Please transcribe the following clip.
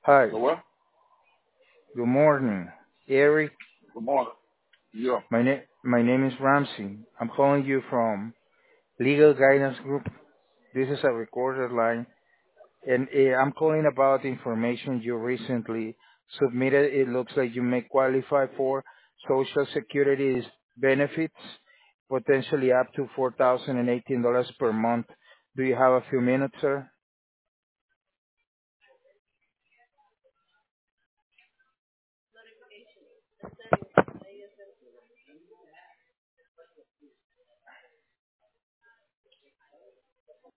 Hi, So what? good morning. Eric, Good morning. Yeah. my name is Ramsey. I'm calling you from Legal Guidance Group. This is a recorded line, and I'm calling about the information you recently submitted. It looks like you may qualify for Social Security benefits, potentially up to $4,018 per month. Do you have a few minutes, sir?